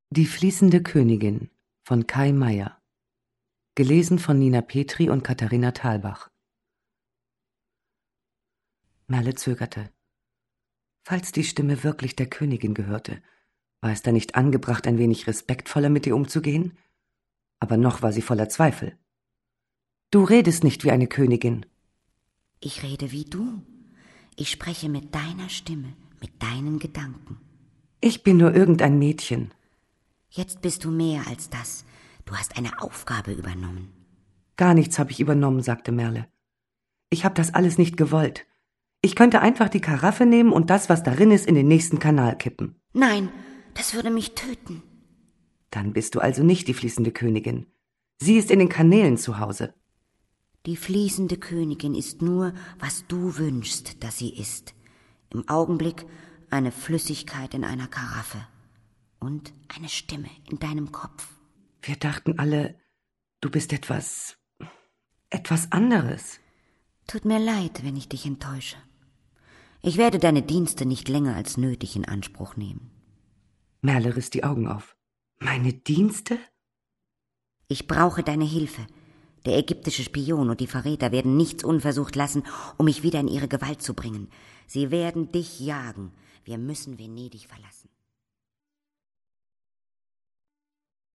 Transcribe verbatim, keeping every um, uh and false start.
Die fließende Königin von Kai Meier. Gelesen von Nina Petri und Katharina Thalbach. Merle zögerte. Falls die Stimme wirklich der Königin gehörte, war es da nicht angebracht, ein wenig respektvoller mit ihr umzugehen? Aber noch war sie voller Zweifel. Du redest nicht wie eine Königin. Ich rede wie du. Ich spreche mit deiner Stimme, mit deinen Gedanken. Ich bin nur irgendein Mädchen. Jetzt bist du mehr als das. Du hast eine Aufgabe übernommen. Gar nichts habe ich übernommen, sagte Merle. Ich habe das alles nicht gewollt. Ich könnte einfach die Karaffe nehmen und das, was darin ist, in den nächsten Kanal kippen. Nein, das würde mich töten. Dann bist du also nicht die fließende Königin. Sie ist in den Kanälen zu Hause. Die fließende Königin ist nur, was du wünschst, dass sie ist. Im Augenblick eine Flüssigkeit in einer Karaffe und eine Stimme in deinem Kopf. Wir dachten alle, du bist etwas, etwas anderes. Tut mir leid, wenn ich dich enttäusche. Ich werde deine Dienste nicht länger als nötig in Anspruch nehmen. Merle riss die Augen auf. Meine Dienste? Ich brauche deine Hilfe. Der ägyptische Spion und die Verräter werden nichts unversucht lassen, um mich wieder in ihre Gewalt zu bringen. Sie werden dich jagen. Wir müssen Venedig verlassen.